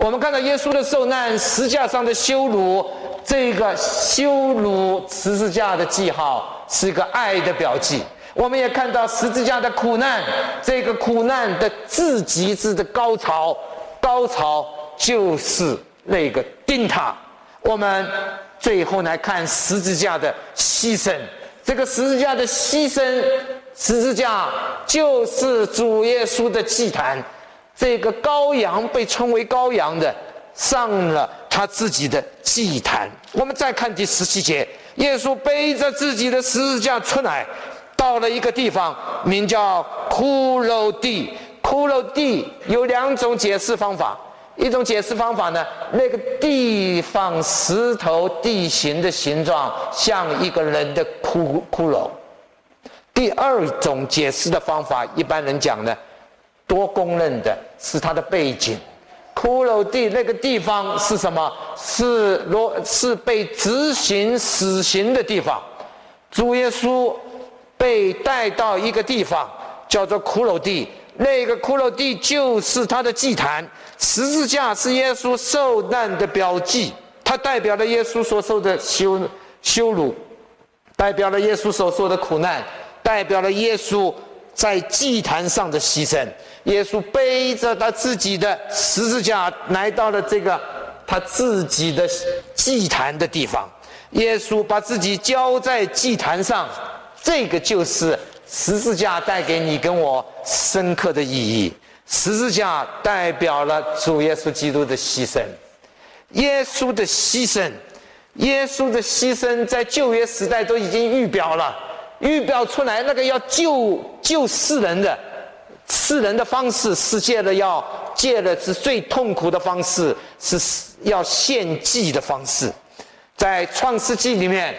我们看到耶稣的受难，十字架上的羞辱，这个羞辱十字架的记号是一个爱的标记。我们也看到十字架的苦难，这个苦难的至极致的高潮，高潮就是那个钉塔。我们最后来看十字架的牺牲，这个十字架的牺牲，十字架就是主耶稣的祭坛。这个羔羊被称为羔羊的，上了他自己的祭坛。我们再看第17节，耶稣背着自己的十字架出来，到了一个地方，名叫骷髅地。骷髅地有2种解释方法，一种解释方法呢，那个地方石头地形的形状像一个人的骷髅。第2种解释的方法，一般人讲呢，多公认的是它的背景。骷髅地那个地方是什么？是被执行死刑的地方。主耶稣被带到一个地方叫做骷髅地，那个骷髅地就是他的祭坛。十字架是耶稣受难的标记，它代表了耶稣所受的羞辱，代表了耶稣所受的苦难，代表了耶稣在祭坛上的牺牲。耶稣背着他自己的十字架来到了这个他自己的祭坛的地方，耶稣把自己交在祭坛上，这个就是十字架带给你跟我深刻的意义。十字架代表了主耶稣基督的牺牲。耶稣的牺牲，耶稣的牺牲在旧约时代都已经预表了，预表出来那个要救世人的方式是借的是最痛苦的方式，是要献祭的方式。在创世纪里面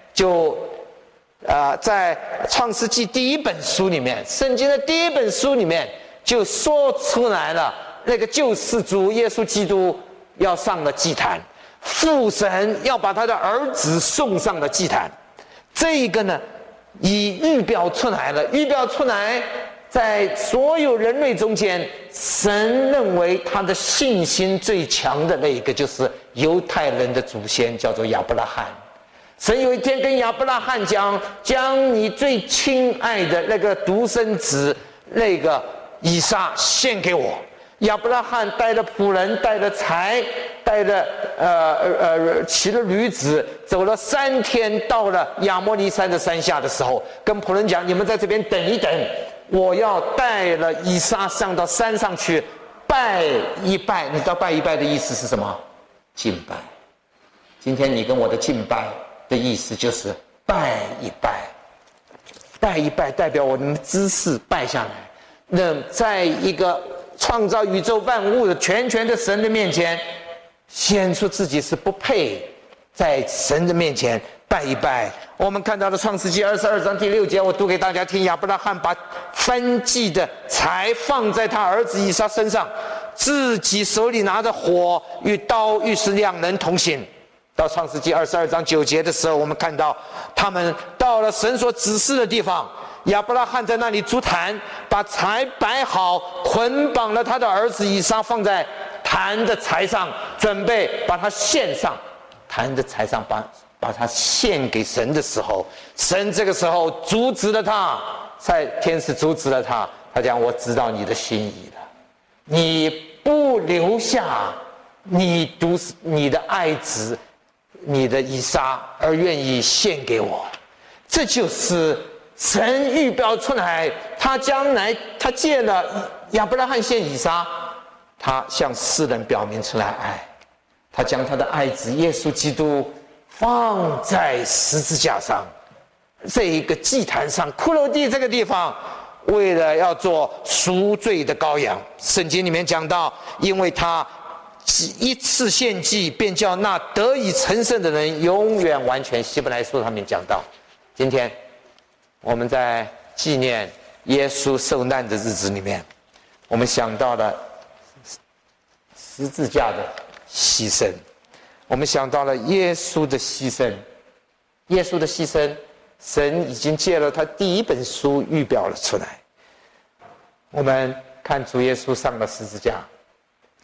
在创世纪第1本书里面，圣经的第1本书里面就说出来了，那个救世主耶稣基督要上了祭坛，父神要把他的儿子送上了祭坛。这一个呢已预表出来了，预表出来在所有人类中间，神认为他的信心最强的那一个就是犹太人的祖先，叫做亚伯拉罕。神有一天跟亚伯拉罕讲，将你最亲爱的那个独生子那个以撒献给我。亚伯拉罕带了仆人，带了财，带了骑了驴子，走了3天，到了亚摩利山的山下的时候，跟仆人讲，你们在这边等一等，我要带了以撒上到山上去拜一拜。你知道拜一拜的意思是什么？敬拜。今天你跟我的敬拜的意思就是拜一拜。拜一拜代表我们的姿势拜下来，那在一个创造宇宙万物的全权的神的面前显出自己是不配，在神的面前拜一拜。我们看到的创世纪22章第6节，我读给大家听。亚伯拉罕把分祭的财放在他儿子以撒身上，自己手里拿着火与刀，于是2人同行。到创世纪22章9节的时候，我们看到他们到了神所指示的地方，亚伯拉罕在那里筑坛，把柴摆好，捆绑了他的儿子以撒，放在坛的柴上，准备把他献上。坛的柴上把他献给神的时候，神这个时候阻止了他，在天使阻止了他，他讲，我知道你的心意了，你不留下你的爱子你的以撒，而愿意献给我。这就是神预表出来，他将来他借了亚伯拉罕献以撒，他向世人表明出来爱，他将他的爱子耶稣基督放在十字架上，这一个祭坛上，骷髅地这个地方，为了要做赎罪的羔羊。圣经里面讲到，因为他一次献祭，便叫那得以成圣的人永远完全。希伯来书上面讲到，今天我们在纪念耶稣受难的日子里面，我们想到了十字架的牺牲，我们想到了耶稣的牺牲。耶稣的牺牲，神已经借了他第1本书预表了出来。我们看主耶稣上了十字架，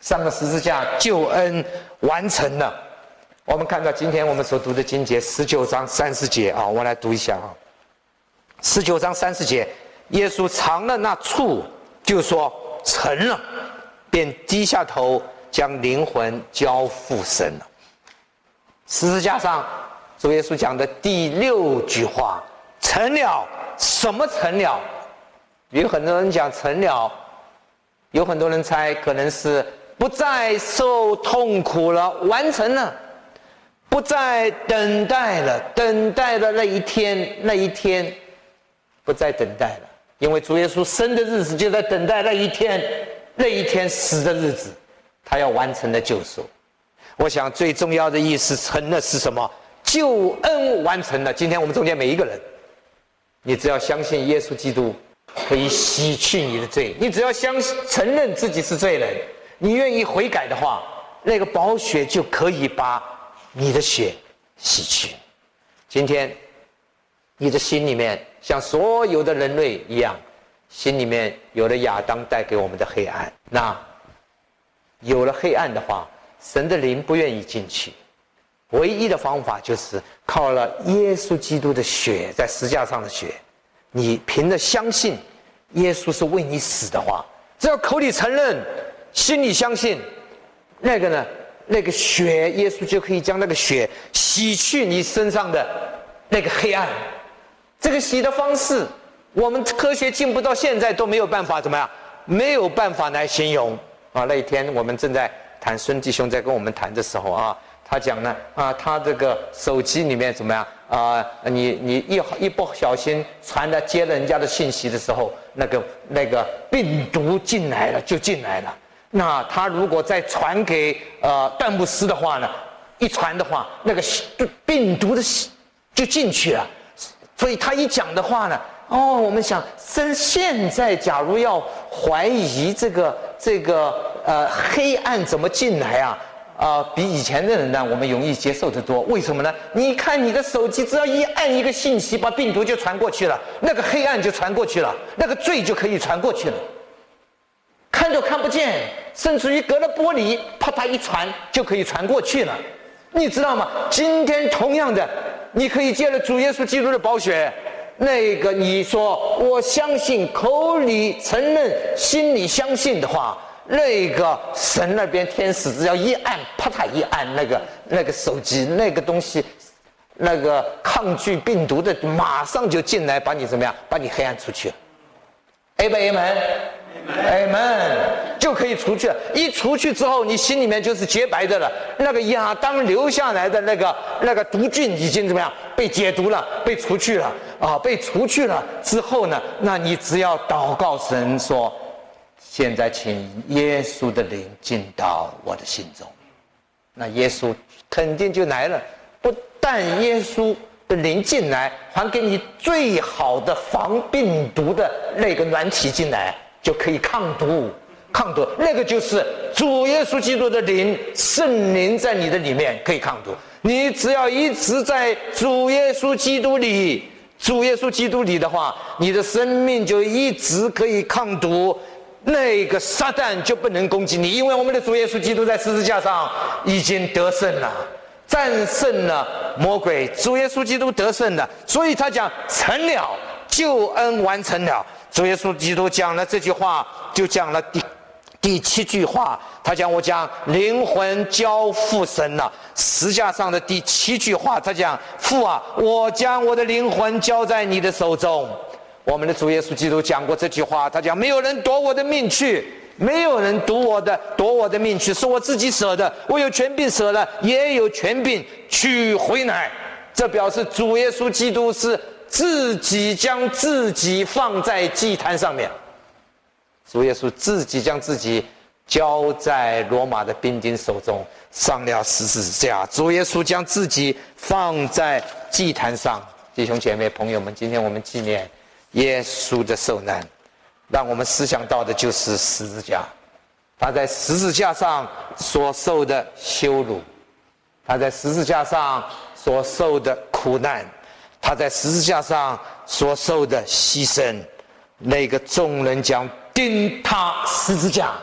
上了十字架，救恩完成了。我们看到今天我们所读的经节19章30节啊，我来读一下啊。19章30节，耶稣尝了那醋，就说成了，便低下头，将灵魂交付神了。十字架上，主耶稣讲的第6句话，成了。什么成了？有很多人讲成了，有很多人猜可能是不再受痛苦了，完成了，不再等待了，等待的那一天不再等待了，因为主耶稣生的日子就在等待那一天死的日子，他要完成的救赎。我想最重要的意思成了是什么？救恩完成了。今天我们中间每一个人，你只要相信耶稣基督可以洗去你的罪，你只要承认自己是罪人，你愿意悔改的话，那个宝血就可以把你的血洗去。今天你的心里面像所有的人类一样，心里面有了亚当带给我们的黑暗，那有了黑暗的话，神的灵不愿意进去，唯一的方法就是靠了耶稣基督的血，在十字架上的血，你凭着相信耶稣是为你死的话，只要口里承认，心里相信，那个血，耶稣就可以将那个血洗去你身上的那个黑暗。这个洗的方式，我们科学进步到现在都没有办法怎么样，没有办法来形容啊。那一天我们正在谈，孙弟兄在跟我们谈的时候啊，他讲呢啊，他这个手机里面怎么样啊？你一不小心接了人家的信息的时候，那个病毒进来了，就进来了。那他如果再传给段布斯的话呢，一传的话，那个病毒的就进去了。所以他一讲的话呢，我们想，现在假如要怀疑这个黑暗怎么进来啊？比以前的人呢，我们容易接受得多。为什么呢？你看你的手机，只要一按一个信息，把病毒就传过去了，那个黑暗就传过去了，那个罪就可以传过去了。看都看不见，甚至于隔了玻璃，啪嗒一传就可以传过去了。你知道吗？今天同样的，你可以借了主耶稣基督的宝血，那个你说我相信，口里承认，心里相信的话，那个神那边天使只要一按，啪嗒一按，那个手机那个东西，那个抗拒病毒的马上就进来，把你怎么样？把你黑暗出去了。Amen， 就可以出去了。一出去之后，你心里面就是洁白的了。那个亚当留下来的那个毒菌已经怎么样？被解毒了，被除去了啊！被除去了之后呢，那你只要祷告神说：“现在请耶稣的灵进到我的心中。”那耶稣肯定就来了。不但耶稣的灵进来，还给你最好的防病毒的那个软体进来。就可以抗毒，那个就是主耶稣基督的灵，圣灵在你的里面可以抗毒。你只要一直在主耶稣基督里的话，你的生命就一直可以抗毒，那个撒旦就不能攻击你，因为我们的主耶稣基督在十字架上已经得胜了，战胜了魔鬼。主耶稣基督得胜了，所以他讲成了，救恩完成了。主耶稣基督讲了这句话，就讲了第7句话，他讲我将灵魂交付神了。十字架上的第7句话，他讲父啊，我将我的灵魂交在你的手中。我们的主耶稣基督讲过这句话，他讲没有人夺我的命去，没有人夺我的命去，是我自己舍的，我有权柄舍了，也有权柄取回来。这表示主耶稣基督是自己将自己放在祭坛上面，主耶稣自己将自己交在罗马的兵丁手中，上了十字架。主耶稣将自己放在祭坛上。弟兄姐妹朋友们，今天我们纪念耶稣的受难，让我们思想到的就是十字架。他在十字架上所受的羞辱，他在十字架上所受的苦难，他在十字架上所受的牺牲，那个众人讲钉他十字架，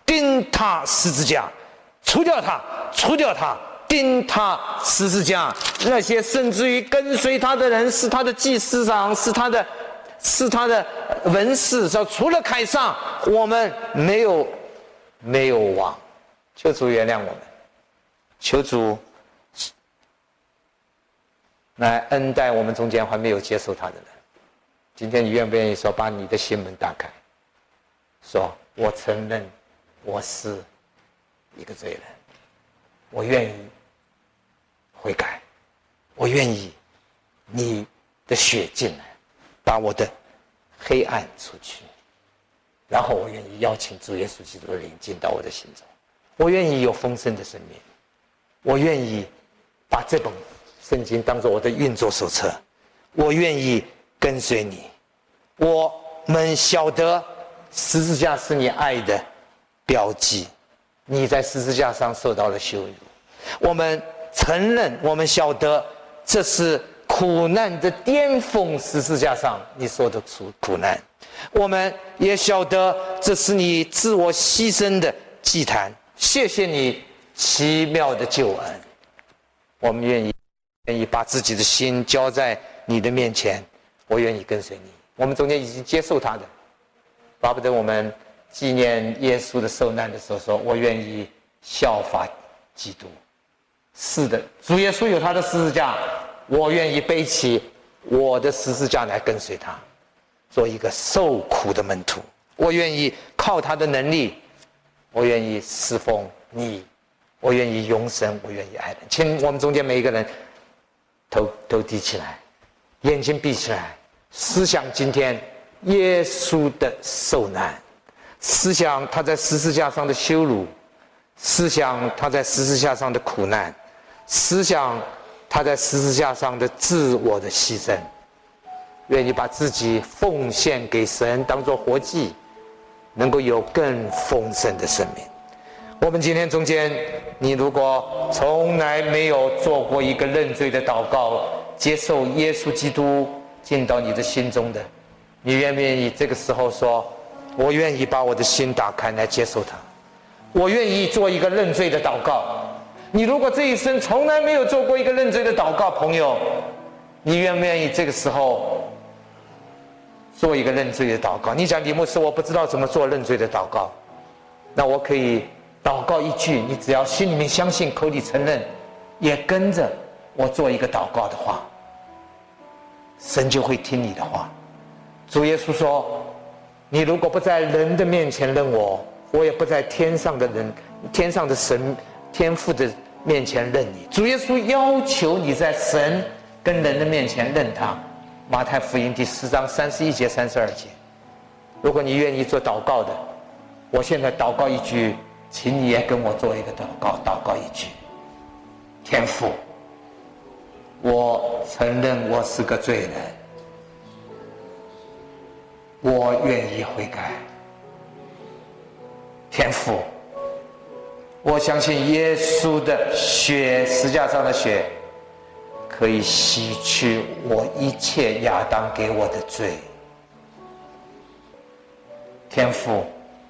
钉他十字架，除掉他，除掉他，钉他十字架。那些甚至于跟随他的人，是他的祭司长，是他的文士，说除了凯撒，我们没有王。求主原谅我们，求主来恩待我们中间还没有接受他的人。今天你愿不愿意说，把你的心门打开，说我承认我是一个罪人，我愿意悔改，我愿意你的血进来，把我的黑暗除去，然后我愿意邀请主耶稣基督的灵进到我的心中，我愿意有丰盛的生命，我愿意把这本圣经当作我的运作手册，我愿意跟随你。我们晓得十字架是你爱的标记，你在十字架上受到了羞辱，我们承认，我们晓得这是苦难的巅峰，十字架上你受的苦难，我们也晓得这是你自我牺牲的祭坛，谢谢你奇妙的救恩。我们愿意把自己的心交在你的面前，我愿意跟随你。我们中间已经接受他的，巴不得我们纪念耶稣的受难的时候说，我愿意效法基督。是的，主耶稣有他的十字架，我愿意背起我的十字架来跟随他，做一个受苦的门徒。我愿意靠他的能力，我愿意侍奉你，我愿意永生，我愿意爱人。请我们中间每一个人头低起来，眼睛闭起来，思想今天耶稣的受难，思想他在十字架上的羞辱，思想他在十字架上的苦难，思想他在十字架上的自我的牺牲，愿意把自己奉献给神，当作活祭，能够有更丰盛的生命。我们今天中间，你如果从来没有做过一个认罪的祷告，接受耶稣基督进到你的心中的，你愿不愿意这个时候说，我愿意把我的心打开来接受他，我愿意做一个认罪的祷告。你如果这一生从来没有做过一个认罪的祷告，朋友，你愿不愿意这个时候做一个认罪的祷告？你讲李牧师，我不知道怎么做认罪的祷告，那我可以祷告一句，你只要心里面相信，口里承认，也跟着我做一个祷告的话，神就会听你的话。主耶稣说，你如果不在人的面前认我，我也不在天上的神天父的面前认你。主耶稣要求你在神跟人的面前认他。马太福音第10章31节32节。如果你愿意做祷告的，我现在祷告一句，请你也跟我做一个祷告一句。天父，我承认我是个罪人，我愿意悔改。天父，我相信耶稣的血，十字架上的血可以洗去我一切亚当给我的罪。天父，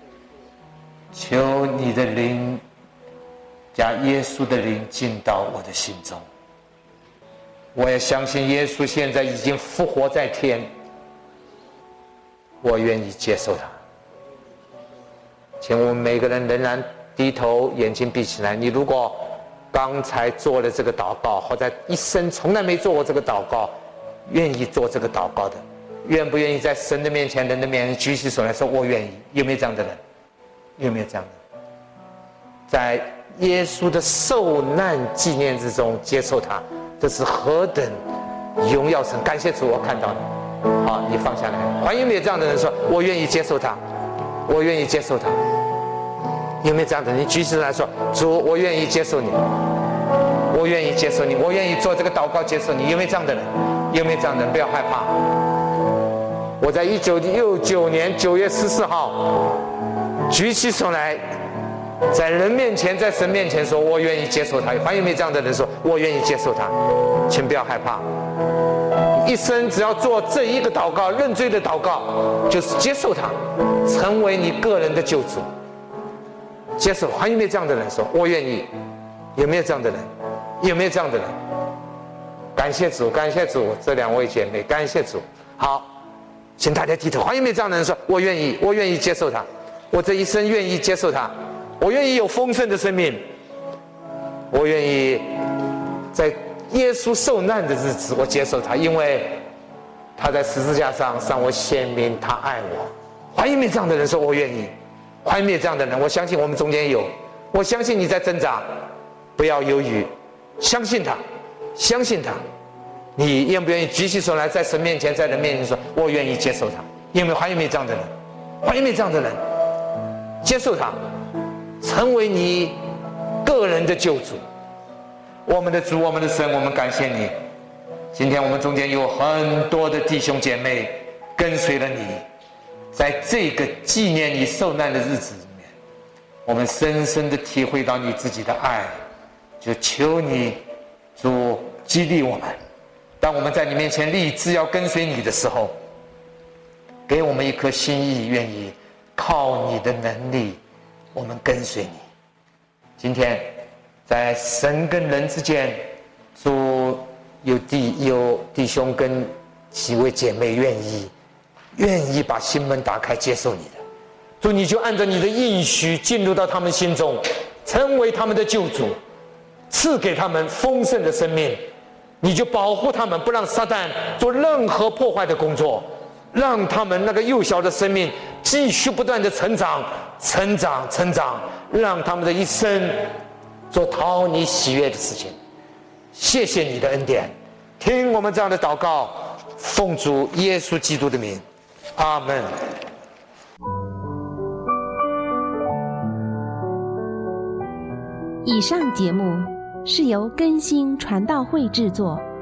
求你的灵加耶稣的灵进到我的心中。我也相信耶稣现在已经复活在天，我愿意接受他。请我们每个人仍然低头，眼睛闭起来。你如果刚才做了这个祷告，或者一生从来没做过这个祷告，愿意做这个祷告的，愿不愿意在神的面前、人的面前举起手来说我愿意？有没有这样的人？有没有这样的人？在耶稣的受难纪念之中接受他，这是何等荣耀神！感谢主，我看到了。好，你放下来。还有没有这样的人说我愿意接受他？我愿意接受他。有没有这样的人？你举起手来说，主，我愿意接受你，我愿意接受你，我愿意做这个祷告接受你。有没有这样的人？有没有这样的人？不要害怕。我在1969年9月14号举起手来，在人面前，在神面前说我愿意接受他。还有没有这样的人说我愿意接受他？请不要害怕。一生只要做这一个祷告，认罪的祷告，就是接受他，成为你个人的救主。 接受。还有没有这样的人说我愿意？有没有这样的人？有没有这样的人？感谢主，感谢主，这两位姐妹，感谢主。好，请大家低头。还有没有这样的人说我愿意？我愿意接受他，我这一生愿意接受他，我愿意有丰盛的生命，我愿意在耶稣受难的日子我接受他，因为他在十字架上向我显明他爱我。还有没有这样的人说我愿意？还有没有这样的人？我相信我们中间有，我相信你在挣扎，不要犹豫，相信他，相信他。你愿不愿意举起手来，在神面前，在人面前说我愿意接受他？有没有？还有没有这样的人？还有没有这样的人？接受他，成为你个人的救主。我们的主，我们的神，我们感谢你。今天我们中间有很多的弟兄姐妹跟随了你，在这个纪念你受难的日子里面，我们深深的体会到你自己的爱，就求你主激励我们。当我们在你面前立志要跟随你的时候，给我们一颗心意，愿意靠你的能力，我们跟随你。今天在神跟人之间，主有弟兄跟几位姐妹愿意把心门打开接受你的，主你就按照你的应许进入到他们心中，成为他们的救主，赐给他们丰盛的生命。你就保护他们，不让撒旦做任何破坏的工作，让他们那个幼小的生命继续不断的成长，让他们的一生做讨你喜悦的事情。谢谢你的恩典，听我们这样的祷告，奉主耶稣基督的名，阿们。 以上节目是由更新传道会制作，